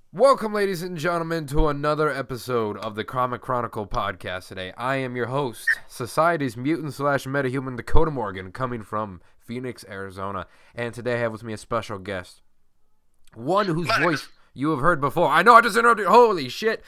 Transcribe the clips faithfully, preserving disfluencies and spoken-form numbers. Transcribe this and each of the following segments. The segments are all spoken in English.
Welcome, ladies and gentlemen, to another episode of the Comic Chronicle podcast today. I am your host, Society's mutant slash metahuman Dakota Morgan, coming from Phoenix, Arizona. And today I have with me a special guest. One whose voice you have heard before. I know, I just interrupted. Holy shit.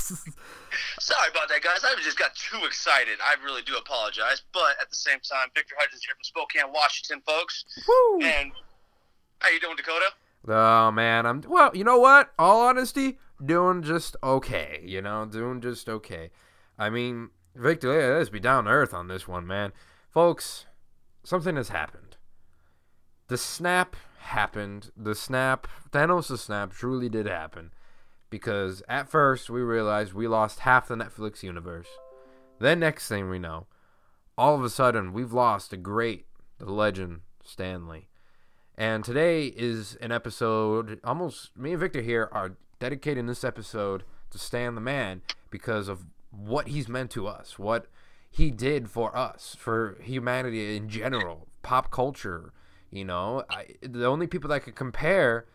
Sorry about that, guys. I just got too excited. I really do apologize. But at the same time, Victor Hudgens here from Spokane, Washington, folks. Woo! And how you doing, Dakota? Oh, man. I'm, well, you know what? All honesty, doing just okay. You know, doing just okay. I mean, Victor, yeah, let's be down to earth on this one, man. Folks, something has happened. The snap happened. The snap, Thanos' snap truly did happen. Because at first, we realized we lost half the Netflix universe. Then next thing we know, all of a sudden, we've lost a great, the legend, Stan Lee. And today is an episode, almost, me and Victor here are dedicating this episode to Stan the Man because of what he's meant to us, what he did for us, for humanity in general, pop culture, you know. I, the only people that could compare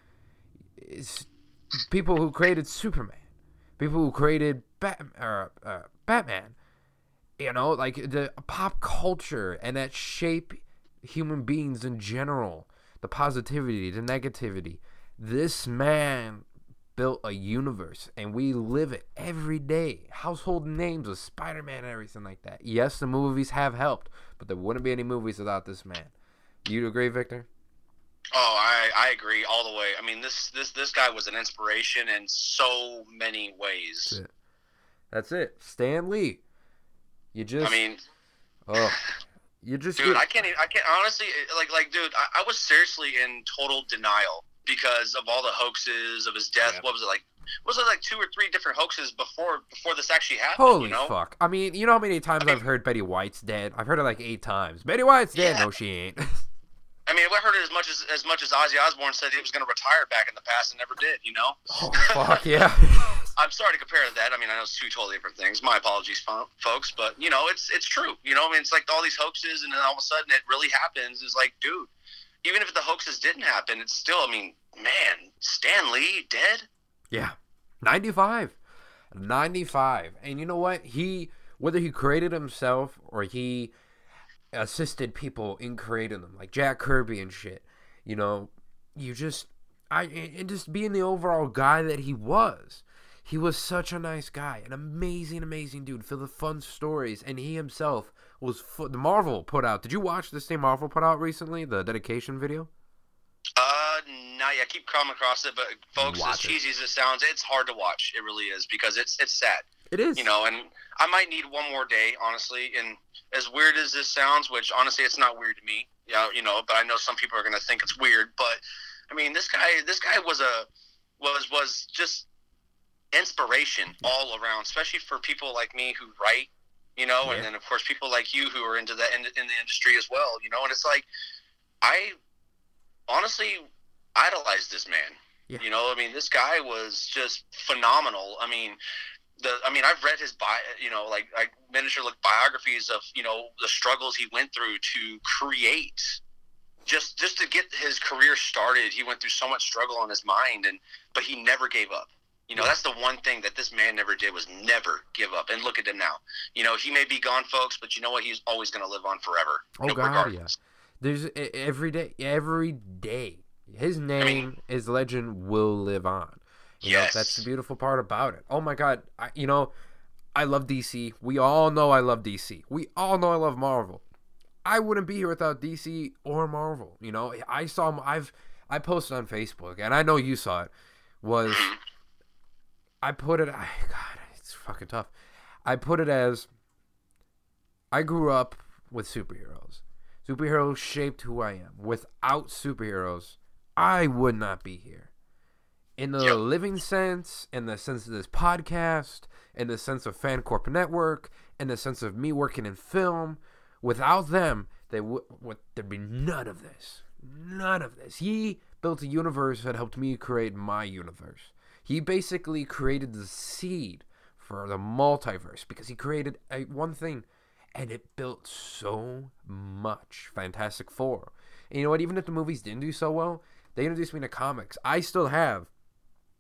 is people who created Superman, people who created Bat, uh, uh, Batman, you know, like the pop culture and that shape human beings in general. The positivity, the negativity. This man built a universe, and we live it every day. Household names of Spider-Man and everything like that. Yes, the movies have helped, but there wouldn't be any movies without this man. You agree, Victor? Oh, I, I agree all the way. I mean, this this this guy was an inspiration in so many ways. That's it. That's it. Stan Lee. You just. I mean. Oh. You just dude, get... I can't. Even, I can't honestly. Like, like, dude, I, I was seriously in total denial because of all the hoaxes of his death. Yeah. What was it like? Was it like two or three different hoaxes before before this actually happened? Holy you know? fuck! I mean, you know how many times I mean, I've heard Betty White's dead? I've heard it like eight times. Betty White's dead. Yeah. No, she ain't. I mean, I heard it as much as as much as Ozzy Osbourne said he was going to retire back in the past and never did. You know? Oh fuck yeah! I'm sorry to compare to that. I mean, I know it's two totally different things. My apologies, folks, but you know, it's it's true. You know, I mean, it's like all these hoaxes, and then all of a sudden it really happens. It's like, dude, even if the hoaxes didn't happen, it's still. I mean, man, Stan Lee dead? Yeah, ninety-five, ninety-five, and you know what? He whether he created himself or he assisted people in creating them, like Jack Kirby and shit. You know, you just I and just being the overall guy that he was. He was such a nice guy, an amazing, amazing dude, filled with fun stories, and he himself was fu- the Marvel put out. Did you watch this thing Marvel put out recently, the dedication video? Uh, not yet. I keep coming across it, but folks, Watch as cheesy as it sounds, it's hard to watch. It really is because it's it's sad. It is. You know, and I might need one more day, honestly. And as weird as this sounds, which honestly it's not weird to me, you know, you know, but I know some people are gonna think it's weird. But I mean, this guy, this guy was a was was just. inspiration all around, especially for people like me who write, you know, yeah. and then of course people like you who are into that in, in the industry as well, you know. And it's like, I honestly idolize this man. Yeah. You know, I mean, this guy was just phenomenal. I mean, the I mean, I've read his bio, you know, like like miniature look biographies of, you know, the struggles he went through to create. Just just to get his career started, he went through so much struggle on his mind, and but he never gave up. You know, that's the one thing that this man never did was never give up. And look at him now. You know, he may be gone, folks, but you know what? He's always going to live on forever. Oh, you know, God, regardless. yeah. There's every day, every day, his name, I mean, his legend will live on. You yes. know, that's the beautiful part about it. Oh, my God. I, you know, I love D C. We all know I love D C. We all know I love Marvel. I wouldn't be here without D C or Marvel. You know, I saw, I've, I posted on Facebook, and I know you saw it, was... I put it, I, God, it's fucking tough. I put it as, I grew up with superheroes. Superheroes shaped who I am. Without superheroes, I would not be here. In the yep. living sense, in the sense of this podcast, in the sense of Fan Corp Network, in the sense of me working in film, without them, they would, would there'd be none of this. None of this. He built a universe that helped me create my universe. He basically created the seed for the multiverse because he created a, one thing, and it built so much. Fantastic Four. And you know what? Even if the movies didn't do so well, they introduced me to comics. I still have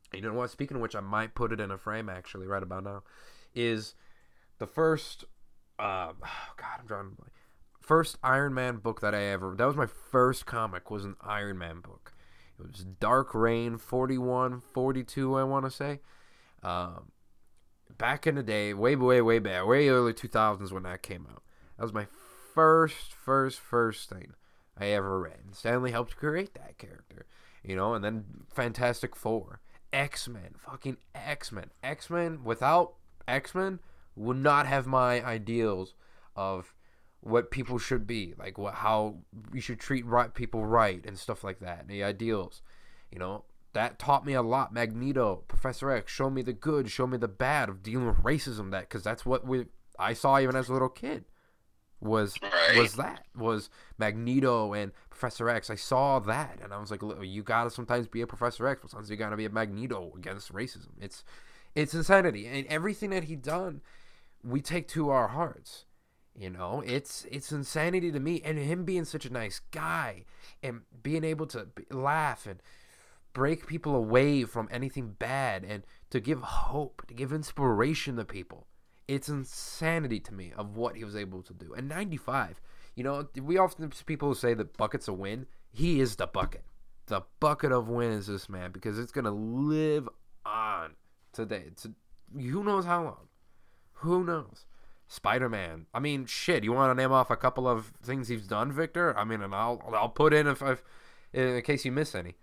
You know what? Speaking of which, I might put it in a frame actually right about now. Is the first, uh, oh God, I'm drawing. First Iron Man book that I ever. That was my first comic. Was an Iron Man book. It was Dark Reign forty-one, forty-two, I want to say. Um, back in the day, way, way, way back, way early two thousands when that came out. That was my first, first, first thing I ever read. And Stanley helped create that character, you know. And then Fantastic Four. X-Men, fucking X-Men. X-Men, without X-Men, would not have my ideals of what people should be. Like what, how you should treat right people right and stuff like that. The ideals, you know, that taught me a lot. Magneto, Professor X, showed me the good, showed me the bad of dealing with racism. That because that's what we I saw even as a little kid. Was right. was that was Magneto and Professor X. I saw that and I was like, you gotta sometimes be a Professor X, but sometimes you gotta be a Magneto against racism. It's it's insanity, and everything that he done, we take to our hearts. You know, it's it's insanity to me, and him being such a nice guy and being able to laugh and break people away from anything bad and to give hope, to give inspiration to people. It's insanity to me of what he was able to do. And ninety-five, you know, we often people say that bucket's a win. He is the bucket. The bucket of win is this man because it's gonna live on today. It's a, who knows how long? Who knows? Spider-Man. I mean, shit. You want to name off a couple of things he's done, Victor? I mean, and I'll I'll put in if I've, in case you miss any.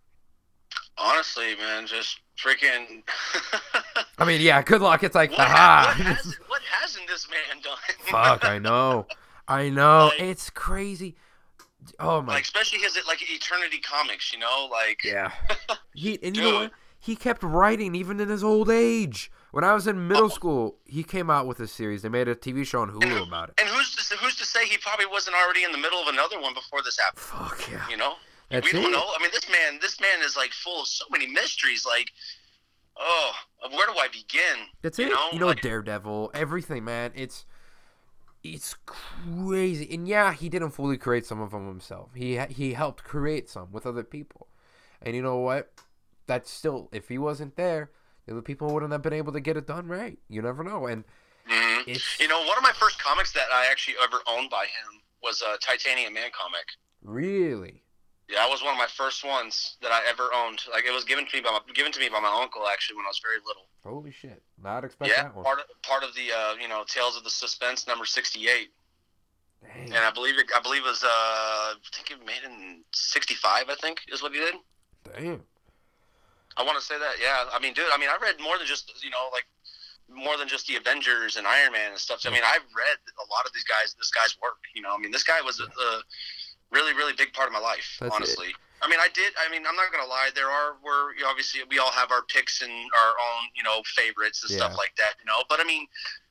Honestly, man, just freaking. I mean, yeah. Good luck. It's like, what, haha. what, hasn't, what hasn't this man done? Fuck, I know, I know. Like, it's crazy. Oh my. Like especially his like Eternity Comics, you know, like. Yeah. He and you Dude. know what? He kept writing even in his old age. When I was in middle oh. school, he came out with a series. They made a T V show on Hulu and, about it. And who's to, who's to say he probably wasn't already in the middle of another one before this happened? Fuck yeah. You know? That's we it. don't know. I mean, this man, this man is like full of so many mysteries. Like, oh, where do I begin? That's you it. Know? You know, like, Daredevil, everything, man. It's it's crazy. And yeah, he didn't fully create some of them himself. He he helped create some with other people. And you know what? That's still, if he wasn't there, the people wouldn't have been able to get it done right. You never know. And mm-hmm. it's, you know, one of my first comics that I actually ever owned by him was a Titanium Man comic. Really? Yeah, that was one of my first ones that I ever owned. Like it was given to me by my, given to me by my uncle actually when I was very little. Holy shit! Not expect yeah, that one. part of part of the uh, you know Tales of the Suspense number sixty-eight. Dang. And I believe it. I believe it was. Uh, I think it made in sixty-five. I think is what he did. Damn. I want to say that. Yeah. I mean, dude. I mean, I read more than just you know like more than just the Avengers and Iron Man and stuff. So, I mean, I've read a lot of these guys. This guy's work. You know. I mean, this guy was a, a really, really big part of my life. That's honestly. It. I mean, I did. I mean, I'm not gonna lie. There are where you know, obviously we all have our picks and our own, you know, favorites and yeah. stuff like that. You know, but I mean,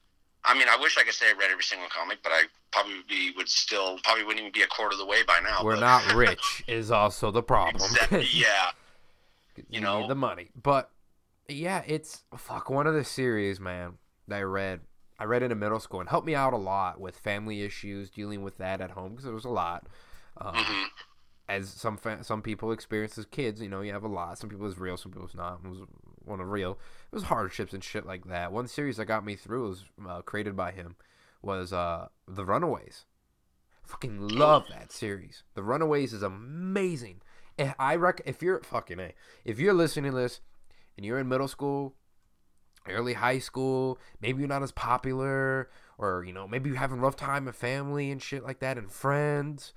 I mean, I wish I could say I read every single comic, but I probably be, would still probably wouldn't even be a quarter of the way by now. We're but. not rich is also the problem. Exactly, yeah. You, you know need the money, but yeah, it's fuck one of the series, man, that I read. I read it in middle school and helped me out a lot with family issues, dealing with that at home because it was a lot. Um, mm-hmm. As some fa- some people experience as kids, you know, you have a lot. Some people is real, some people is not. It was one of real. It was hardships and shit like that. One series that got me through was uh, created by him was uh, The Runaways. Fucking love that series. The Runaways is amazing. And I rec- if you're fucking a, if you're listening to this and you're in middle school, early high school, maybe you're not as popular, or you know, maybe you're having a rough time with family and shit like that and friends.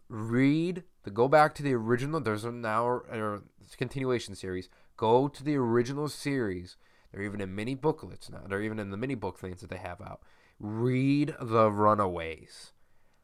Read the go back to the original. There's a now or continuation series. Go to the original series. They're even in mini booklets now. They're even in the mini book things that they have out. Read The Runaways.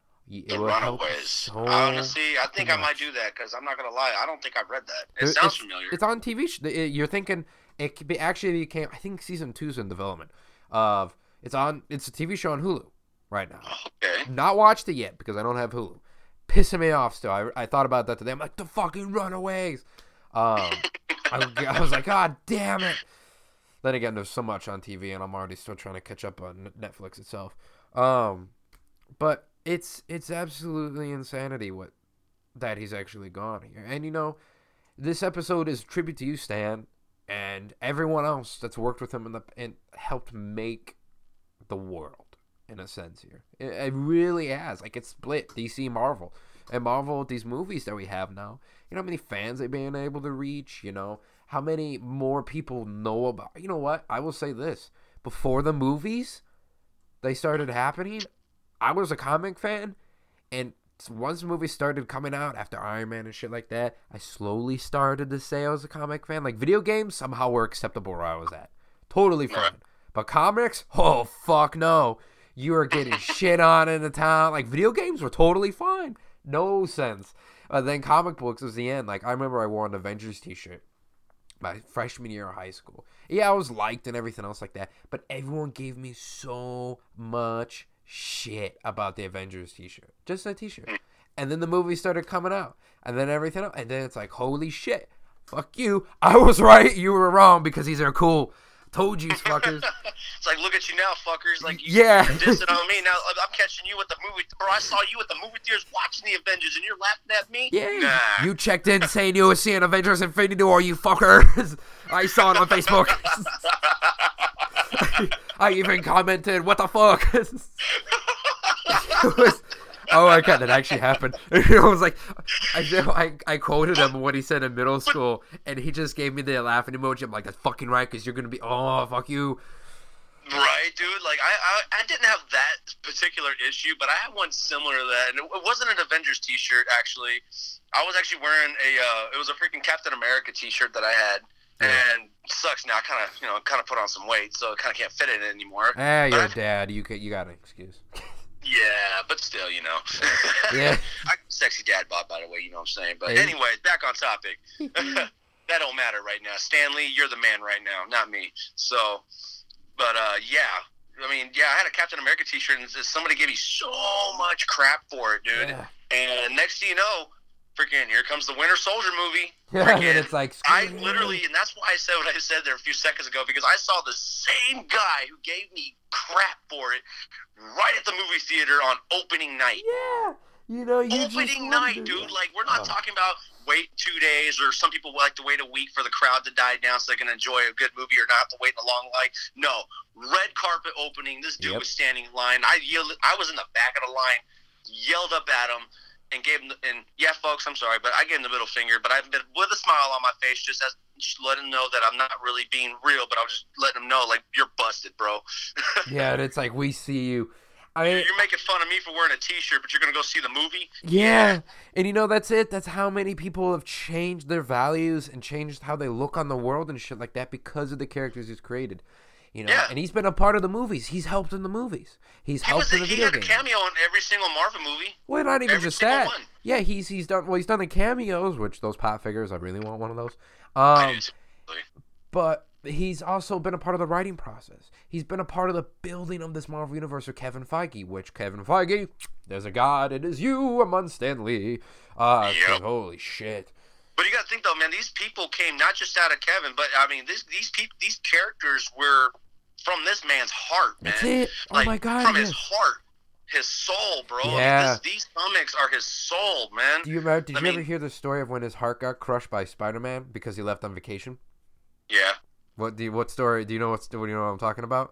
It the Runaways. So Honestly, I think much. I might do that because I'm not gonna lie. I don't think I've read that. It, it sounds it's, familiar. It's on T V. You're thinking it could be actually. You can't. I think season two's in development. Of it's on. It's a T V show on Hulu right now. Okay. Not watched it yet because I don't have Hulu. Pissing me off still. I, I thought about that today. I'm like, the fucking Runaways. Um, I, I was like, God damn it. Then again, there's so much on T V, and I'm already still trying to catch up on Netflix itself. Um, but it's it's absolutely insanity what that he's actually gone here. And you know, this episode is a tribute to you, Stan. and everyone else that's worked with him in the and helped make the world in a sense here. It, it really has. Like, it's split D C, Marvel, and Marvel. These movies that we have now. You know how many fans they've been able to reach. You know how many more people know about. You know what? I will say this: before the movies, they started happening, I was a comic fan, and once movies started coming out after Iron Man and shit like that, I slowly started to say I was a comic fan. Like, video games somehow were acceptable where I was at. Totally fine. Right. But comics? Oh, fuck no. You are getting shit on in the town. Like, video games were totally fine. No sense. Uh, then comic books was the end. Like, I remember I wore an Avengers t-shirt my freshman year of high school. Yeah, I was liked and everything else like that. But everyone gave me so much shit about the Avengers t-shirt. Just a t-shirt. And then the movie started coming out. And then everything else. And then it's like, holy shit. Fuck you. I was right. You were wrong because these are cool. Told you, fuckers. It's like, look at you now, fuckers. Like, you, yeah. you're dissing on me. Now I'm catching you at the movie. Or I saw you at the movie theaters watching the Avengers and you're laughing at me? Yeah. Nah. You checked in saying you were seeing Avengers Infinity War, you fuckers. I saw it on Facebook. I even commented, what the fuck? It was, oh my god, that actually happened. It was like, I, I I quoted him what he said in middle school, and he just gave me the laughing emoji. I'm like, that's fucking right, because you're going to be, oh, fuck you. Right, dude. Like, I, I I didn't have that particular issue, but I had one similar to that, and it wasn't an Avengers t-shirt, actually. I was actually wearing a, uh, it was a freaking Captain America t-shirt that I had. And sucks now. I kind of, you know, kind of put on some weight, so I kind of can't fit in it anymore. Ah, you're a dad. You you got an excuse. Yeah, but still, you know. Yeah. I, sexy dad bod, by the way. You know what I'm saying. But hey. Anyways, back on topic. That don't matter right now. Stanley, you're the man right now, not me. So, but uh, yeah. I mean, yeah, I had a Captain America t-shirt, and somebody gave me so much crap for it, dude. Yeah. And next thing you know, freaking here comes the Winter Soldier movie. Yeah, and it's like, I literally, and that's why I said what I said there a few seconds ago, because I saw the same guy who gave me crap for it right at the movie theater on opening night. Yeah, you know, you opening night, dude. Like, we're not oh. talking about wait two days, or some people like to wait a week for the crowd to die down so they can enjoy a good movie, or not have to wait in a long line. No, red carpet opening. This dude yep. was standing in line. I yelled. I was in the back of the line, yelled up at him. And gave him, the, and yeah, folks, I'm sorry, but I gave him the middle finger, but I've been with a smile on my face, just as just letting him know that I'm not really being real, but I was just letting him know, like, you're busted, bro. Yeah, and it's like, we see you. I mean, you're making fun of me for wearing a t-shirt, but you're gonna go see the movie. Yeah, and you know that's it. That's how many people have changed their values and changed how they look on the world and shit like that because of the characters he's created. You know, yeah. And he's been a part of the movies. He's helped in the movies. He's he helped was, in the he video games. He had a cameo in every single Marvel movie. Well, not even every just that. One. Yeah, he's he's done. Well, he's done the cameos, which those pop figures. I really want one of those. I Um, do, seriously. but he's also been a part of the writing process. He's been a part of the building of this Marvel universe with Kevin Feige. Which Kevin Feige, there's a God. It is you, Amon Stanley. Uh, Yep. so, holy shit. But you got to think though, man. These people came not just out of Kevin, but I mean, this, these people, these characters were from this man's heart, man. That's it. Oh like, my God. From yes. his heart, his soul, bro. Yeah. I mean, this, these comics are his soul, man. Do you remember? Did I you mean, ever hear the story of when his heart got crushed by Spider-Man because he left on vacation? Yeah. What do you, what story? Do you know what? What do you know what I'm talking about?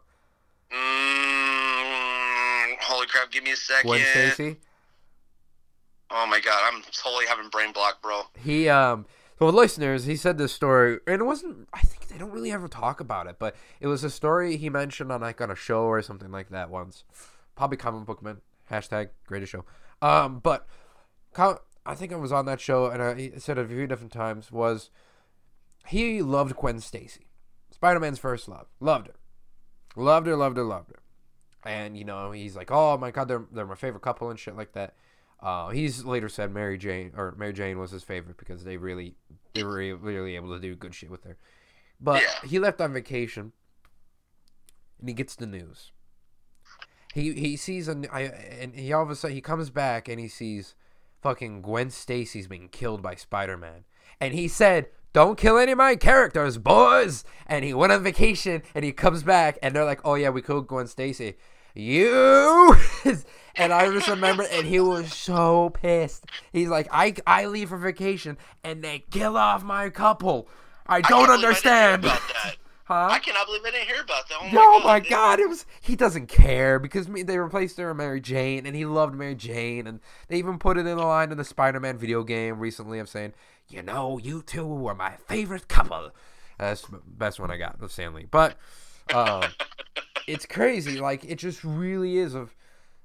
Mm, holy crap! Give me a second. Gwen Stacy. Oh my God! I'm totally having brain block, bro. He um. So listeners, he said this story, and it wasn't. I think they don't really ever talk about it, but it was a story he mentioned on like on a show or something like that once. Probably Comic Book Man hashtag greatest show. Um, but com- I think I was on that show, and I said it a few different times. Was he loved Gwen Stacy, Spider-Man's first love, loved her, loved her, loved her, loved her, and you know he's like, oh my God, they're they're my favorite couple and shit like that. Uh, he's later said Mary Jane or Mary Jane was his favorite because they really they were really able to do good shit with her. But Yeah. he left on vacation, and he gets the news. He he sees a I, and he all of a sudden he comes back and he sees fucking Gwen Stacy's being killed by Spider-Man, and he said, "Don't kill any of my characters, boys." And he went on vacation, and he comes back, and they're like, "Oh yeah, we killed Gwen Stacy." You and I just remember, and he was so pissed. He's like, I I leave for vacation and they kill off my couple. I don't I understand. I about that. Huh? I cannot believe I didn't hear about that. Oh my oh god! my god! It was he doesn't care because me they replaced her with Mary Jane, and he loved Mary Jane, and they even put it in the line in the Spider-Man video game recently of saying, you know, you two were my favorite couple. That's the best one I got of Stan Lee, but um, it's crazy. Like it just really is of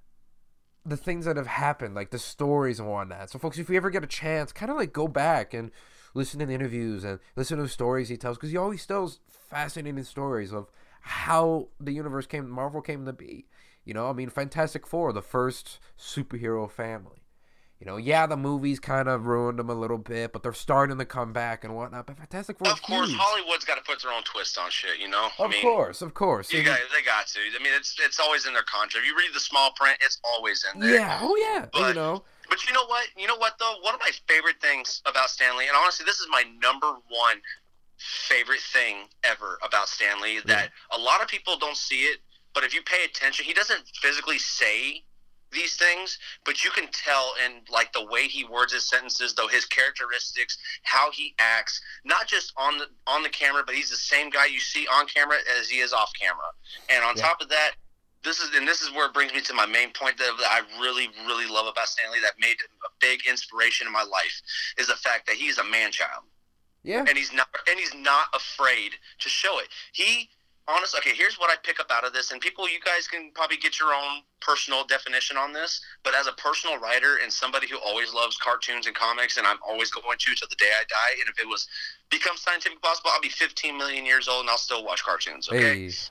the things that have happened, like the stories and whatnot. So, folks, if you ever get a chance, kind of like go back and listen to the interviews and listen to the stories he tells, because he always tells fascinating stories of how the universe came, Marvel came to be. You know, I mean, Fantastic Four, the first superhero family. You know, yeah, the movies kind of ruined them a little bit, but they're starting to come back and whatnot. But Fantastic Four, of course, huge. Hollywood's got to put their own twist on shit. You know, of I mean, course, of course. You and, guys, they got to. I mean, it's it's always in their contract. If you read the small print, it's always in there. Yeah, oh yeah, but, you know. But you know what? You know what though? One of my favorite things about Stan Lee, and honestly, this is my number one favorite thing ever about Stan Lee, that yeah. a lot of people don't see it, but if you pay attention, he doesn't physically say these things, but you can tell in like the way he words his sentences, though, his characteristics, how he acts, not just on the on the camera, but he's the same guy you see on camera as he is off camera. And on yeah. top of that, this is and this is where it brings me to my main point that, that I really, really love about Stan Lee, that made a big inspiration in my life, is the fact that he's a man-child. Yeah. And he's not and he's not afraid to show it. He Honestly, okay, here's what I pick up out of this, and people, you guys can probably get your own personal definition on this, but as a personal writer and somebody who always loves cartoons and comics, and I'm always going to till the day I die, and if it was become scientific possible, I'll be fifteen million years old and I'll still watch cartoons, okay? Hey.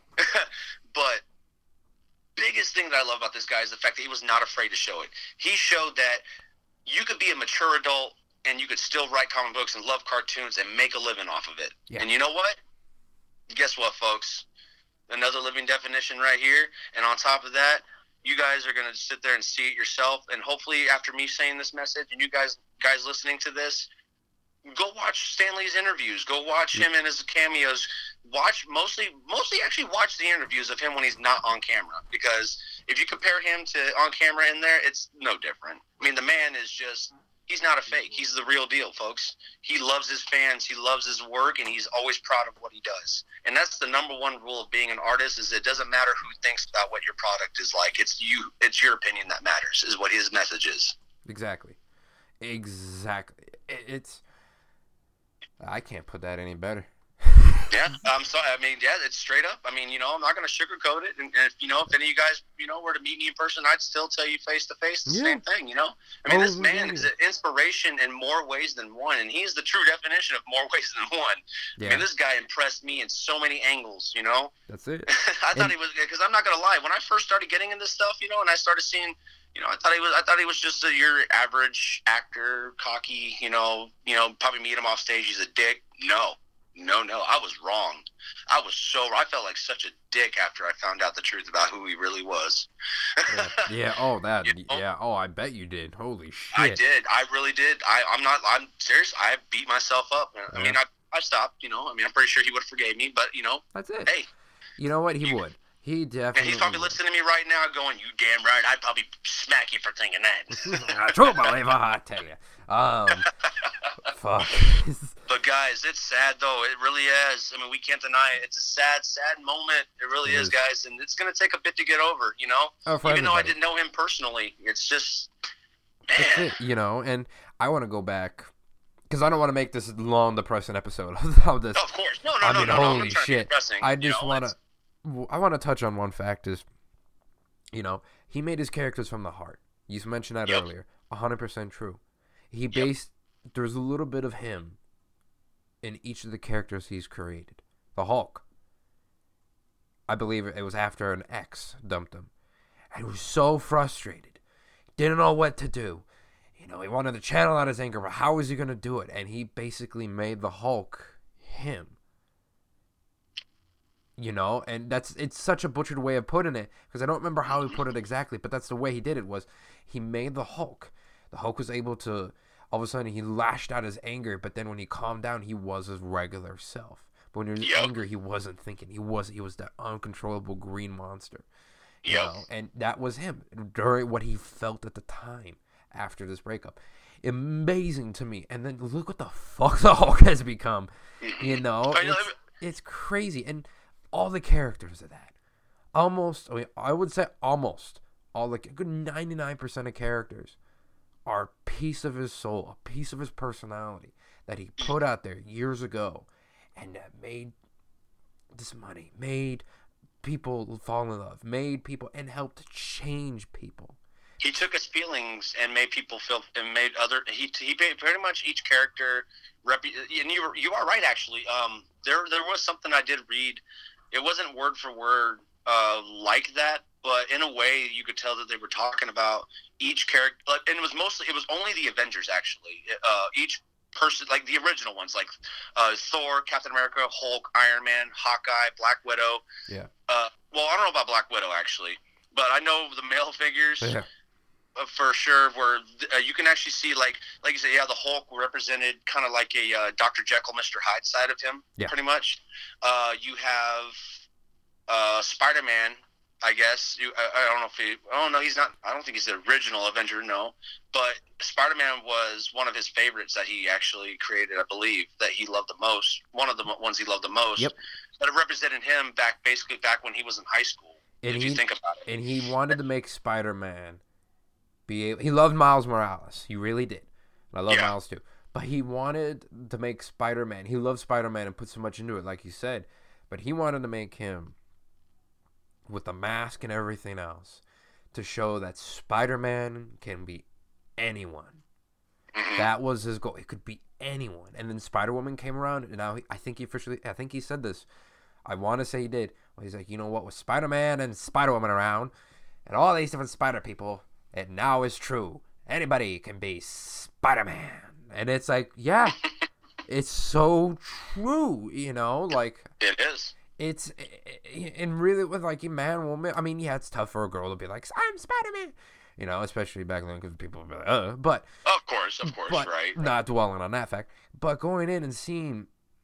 But biggest thing that I love about this guy is the fact that he was not afraid to show it. He showed that you could be a mature adult and you could still write comic books and love cartoons and make a living off of it. Yeah. And you know what? Guess what, folks? Another living definition right here. And on top of that, you guys are going to sit there and see it yourself. And hopefully after me saying this message and you guys guys listening to this, go watch Stan Lee's interviews. Go watch him in his cameos. Watch mostly, mostly actually watch the interviews of him when he's not on camera. Because if you compare him to on camera in there, it's no different. I mean, the man is just... He's not a fake. He's the real deal, folks. He loves his fans. He loves his work, and he's always proud of what he does. And that's the number one rule of being an artist: is it doesn't matter who thinks about what your product is like. It's you. It's your opinion that matters. Is what his message is. Exactly. Exactly. It's. I can't put that any better. Yeah, I'm sorry. I mean, yeah, it's straight up. I mean, you know, I'm not going to sugarcoat it. And, and if, you know, if any of you guys, you know, were to meet me in person, I'd still tell you face to face the yeah. same thing, you know? I mean, oh, this man yeah. is an inspiration in more ways than one, and he's the true definition of more ways than one. Yeah. I mean, this guy impressed me in so many angles, you know? That's it. I thought and, he was, because I'm not going to lie, when I first started getting into stuff, you know, and I started seeing, you know, I thought he was, I thought he was just a, your average actor, cocky, you know, you know, probably meet him off stage, he's a dick. No. No, no, I was wrong. I was so I felt like such a dick after I found out the truth about who he really was. yeah. yeah. Oh, that. You know? Yeah. Oh, I bet you did. Holy shit. I did. I really did. I, I'm not. I'm serious. I beat myself up. I yeah. mean, I, I stopped. You know. I mean, I'm pretty sure he would have forgave me, but you know. That's it. Hey. You know what? He you, would. He definitely. And he's probably would. listening to me right now, going, "You damn right. I'd probably smack you for thinking that." True, believe I tell you. Um. Fuck. But guys, it's sad though. It really is. I mean, we can't deny it. It's a sad, sad moment. It really it is, is, guys, and it's gonna take a bit to get over. You know, oh, for even everybody. though I didn't know him personally, it's just man. It, you know, and I want to go back because I don't want to make this long, depressing episode of this. No, of course, no, no, I no, mean, no, holy no. I'm shit! I just want to. I want to touch on one fact is, you know, he made his characters from the heart. You mentioned that yep. earlier. one hundred percent true. He yep. based. There's a little bit of him in each of the characters he's created. The Hulk, I believe it was after an ex dumped him, and he was so frustrated, didn't know what to do. You know, he wanted to channel out his anger, but how was he going to do it? And he basically made the Hulk him. You know, and that's it's such a butchered way of putting it, because I don't remember how he put it exactly, but that's the way he did it, was he made the Hulk. The Hulk was able to... All of a sudden, he lashed out his anger, but then when he calmed down, he was his regular self. But when he was yep. angry, he wasn't thinking. He was he was that uncontrollable green monster. You yep. know? And that was him during what he felt at the time after this breakup. amazing to me. And then look what the fuck the Hulk has become. You know, it's, it's crazy. And all the characters of that, almost, I mean, I would say almost all the good ninety-nine percent of characters are a piece of his soul, a piece of his personality that he put out there years ago, and that made this money, made people fall in love, made people, and helped change people. He took his feelings and made people feel, and made other. He he pretty much each character. Rep, and you you are right actually. Um, there there was something I did read. It wasn't word for word uh, like that, but in a way you could tell that they were talking about each character. And it was mostly it was only the Avengers actually. Uh, each person, like the original ones, like uh, Thor, Captain America, Hulk, Iron Man, Hawkeye, Black Widow. Yeah. Uh, well, I don't know about Black Widow actually, but I know the male figures. Yeah. For sure, where uh, you can actually see, like, like you say, yeah, the Hulk represented kind of like a uh, Doctor Jekyll, Mister Hyde side of him, yeah. pretty much. Uh, you have uh, Spider-Man, I guess. You, I, I don't know if he. Oh no, he's not. I don't think he's the original Avenger. No, but Spider-Man was one of his favorites that he actually created. I believe that he loved the most. One of the ones he loved the most. Yep. But it represented him back, basically back when he was in high school. And if he, you think about it. And he wanted to make Spider-Man. Be able, he loved Miles Morales. He really did. And I love yeah. Miles too. But he wanted to make Spider-Man. He loved Spider-Man and put so much into it, like you said. But he wanted to make him with the mask and everything else to show that Spider-Man can be anyone. Mm-hmm. That was his goal. It could be anyone. And then Spider-Woman came around, and now he, I think he officially, I think he said this. I want to say he did. Well, he's like, you know what, with Spider-Man and Spider-Woman around, and all these different Spider people, it now is true. Anybody can be Spider-Man. And it's like, yeah, it's so true, you know? Like, it is. It's, and really with like a man, woman, I mean, yeah, it's tough for a girl to be like, I'm Spider-Man. You know, especially back then because people would be like, uh, but. Of course, of course, but right. Not dwelling on that fact. But going in and seeing,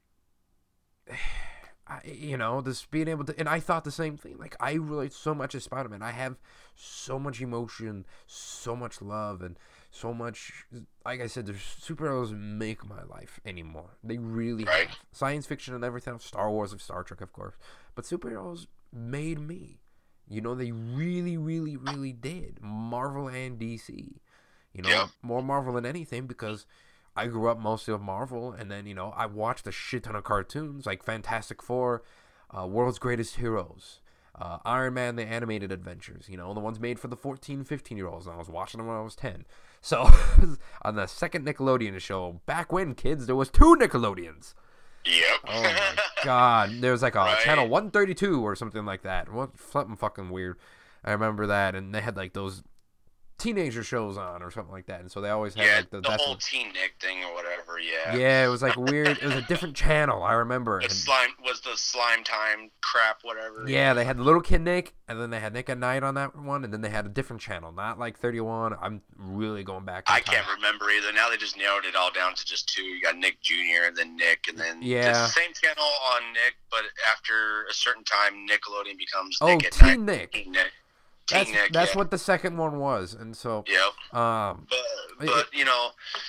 you know, this being able to, and I thought the same thing. Like, I relate so much to Spider-Man. I have so much emotion, so much love, and so much, like I said, the superheroes make my life anymore. They really right. have. Science fiction and everything, Star Wars and Star Trek, of course. But superheroes made me. You know, they really, really, really did. Marvel and D C. You know, yeah. more Marvel than anything because I grew up mostly with Marvel, and then, you know, I watched a shit ton of cartoons like Fantastic Four, uh, World's Greatest Heroes, uh, Iron Man, the animated adventures, you know, the ones made for the fourteen, fifteen-year-olds, and I was watching them when I was ten. So, on the second Nickelodeon show, back when, kids, there was two Nickelodeons. Yep. Oh, my God. There was like a right. channel one thirty-two or something like that. What, something fucking weird. I remember that, and they had like those teenager shows on or something like that, and so they always had yeah, like the, the that's whole what, Teen Nick thing or whatever. Yeah. Yeah, it was like weird. It was a different channel. I remember. The And, slime was the slime time crap, whatever. yeah, they had the little kid Nick, and then they had Nick at Night on that one, and then they had a different channel, not like thirty-one. I'm really going back. I in time. can't remember either. Now they just narrowed it all down to just two. You got Nick Junior and then Nick, and then Yeah. it's the same channel on Nick, but after a certain time, Nickelodeon becomes Oh, Nick at Teen Night. Nick. Teen Nick. That's Teen Nick, that's yeah. what the second one was, and so Yep. um, But, but you know,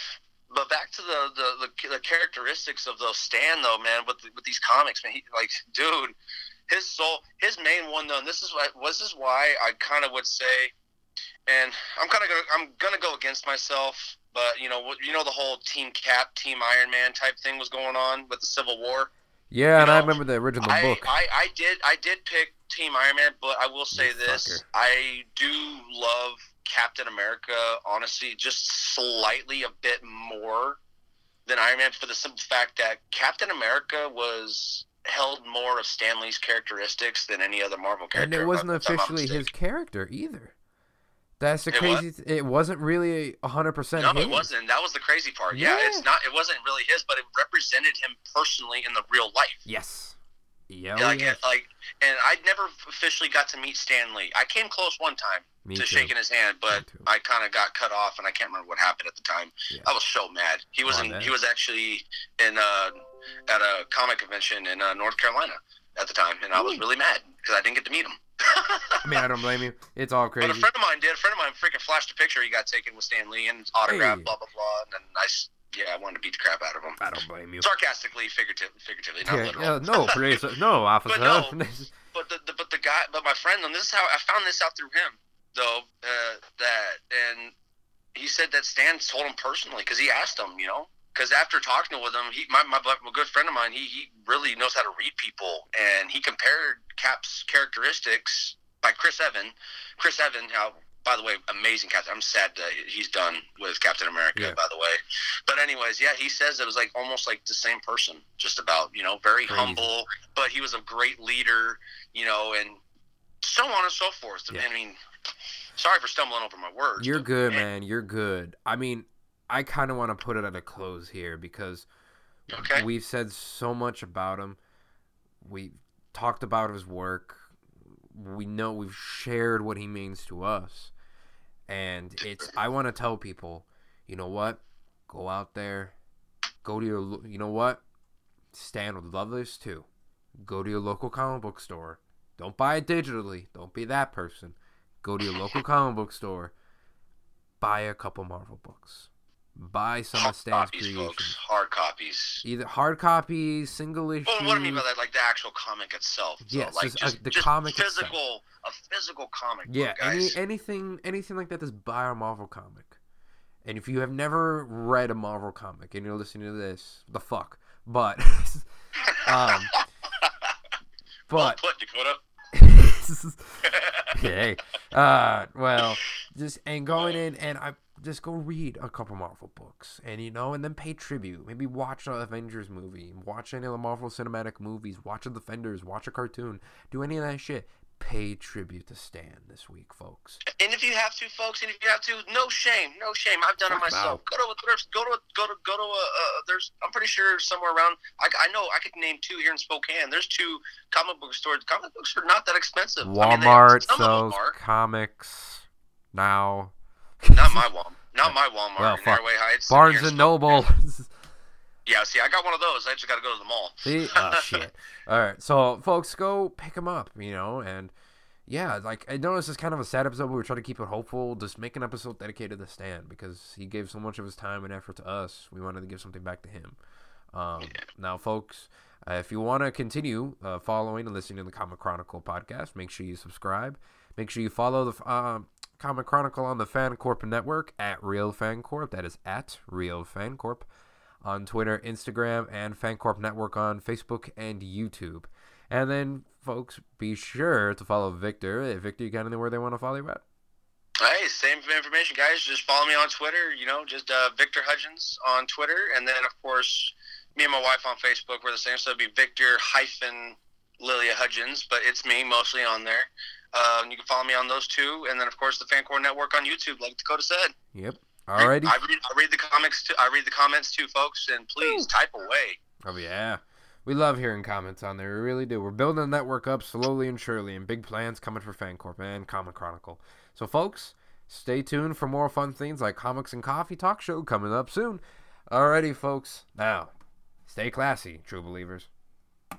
but back to the, the, the, the characteristics of those Stan though, man. With with these comics, man, he, like, dude, his soul, his main one though. And this is why, this is why I kind of would say, and I'm kind of gonna, I'm gonna go against myself, but you know, you know, the whole Team Cap, Team Iron Man type thing was going on with the Civil War. yeah, You and I know, remember the original I, book. I, I did I did pick Team Iron Man, but I will say You this: fucker. I do love Captain America, honestly, just slightly a bit more than Iron Man, for the simple fact that Captain America was held more of Stan Lee's characteristics than any other Marvel character. And it wasn't if I'm not officially his mistaken. character either. That's the It crazy. Th- it wasn't really a hundred percent. No, his. it wasn't. That was the crazy part. Yeah. Yeah. it's not. It wasn't really his, but it represented him personally in the real life. Yes. Yeah. like, yes. like, and I never officially got to meet Stan Lee. I came close one time Me to too. shaking his hand, but Me too. I kind of got cut off, and I can't remember what happened at the time. Yeah. I was so mad. He was Oh, in. man. He was actually in uh, at a comic convention in uh, North Carolina at the time, and I was Ooh. really mad because I didn't get to meet him. I mean, I don't blame you. It's all crazy. But a friend of mine did. A friend of mine freaking flashed a picture he got taken with Stan Lee and autographed, Hey. blah, blah, blah. And then I, yeah, I wanted to beat the crap out of him. I don't blame you. Sarcastically, figurative, figuratively, not Yeah, literal. yeah, no, police, no, officer. But no, but the, the but the guy, but my friend, and this is how I found this out through him, though. Uh, that and he said that Stan told him personally because he asked him, you know, because after talking with him, he my, my my good friend of mine, he he really knows how to read people, and he compared Cap's characteristics by Chris Evans. Chris Evans, how. By the way, amazing Captain. I'm sad that he's done with Captain America, yeah. by the way. But anyways, yeah, he says it was like almost like the same person, just about, you know, very Crazy. humble, but he was a great leader, you know, and so on and so forth. Yeah. I mean, sorry for stumbling over my words. You're but, good, man. man. You're good. I mean, I kind of want to put it at a close here because okay. we've said so much about him. We talked about his work. We know we've shared what he means to us. And it's, I want to tell people, you know what? Go out there. Go to your, you know what? Stan would love this too. Go to your local comic book store. Don't buy it digitally. Don't be that person. Go to your local comic book store. Buy a couple Marvel books. Buy some hard of Stan's copies, creations. Folks. Hard copies. Either hard copies, single issue. Well, what I mean by that, like the actual comic itself. So, yes, like just, just, uh, the just comic physical, itself. a physical comic. Yeah, book, guys. any anything, anything like that. Just buy a Marvel comic. And if you have never read a Marvel comic and you're listening to this, the fuck. But, um, but well put, Dakota. Okay. Uh, well, just and going in and I just go read a couple Marvel books and you know, and then pay tribute. Maybe watch an Avengers movie, watch any of the Marvel cinematic movies, watch a Defenders, watch a cartoon, do any of that shit. Pay tribute to Stan this week, folks. And if you have to, folks, and if you have to, no shame, no shame. I've done it myself. Go to a thrift, go to a, go to go to a. Uh, there's, I'm pretty sure somewhere around. I, I know I could name two here in Spokane. There's two comic book stores. Comic books are not that expensive. Walmart I mean, sells comics now. Not my Walmart. Not my Walmart. Well, in Airway Heights. Barnes and Noble. Yeah, see, I got one of those. I just got to go to the mall. See? Oh, shit. All right. So, folks, go pick them up, you know, and, yeah, like, I know this is kind of a sad episode, but we're trying to keep it hopeful. Just make an episode dedicated to Stan because he gave so much of his time and effort to us. We wanted to give something back to him. Um, yeah. Now, folks, uh, if you want to continue uh, following and listening to the Comic Chronicle podcast, make sure you subscribe. Make sure you follow the uh, Comic Chronicle on the FanCorp Network at Real FanCorp. That is at Real FanCorp. On Twitter, Instagram, and FanCorp Network on Facebook and YouTube. And then, folks, be sure to follow Victor. Hey, Victor, you got anywhere they want to follow you at? Hey, same information, guys. Just follow me on Twitter, you know, just uh, Victor Hudgens on Twitter. And then, of course, me and my wife on Facebook, we're the same. So it'd be Victor hyphen Lilia Hudgens, but it's me mostly on there. Uh, and you can follow me on those two. And then, of course, the FanCorp Network on YouTube, like Dakota said. Yep. Alrighty. I read, I read the comics too. I read the comments too, folks, and please Ooh. type away. Oh yeah, we love hearing comments on there. We really do. We're building the network up slowly and surely, and big plans coming for FanCorp and Comic Chronicle. So, folks, stay tuned for more fun things like Comics and Coffee Talk Show coming up soon. Alrighty, folks. Now, stay classy, true believers.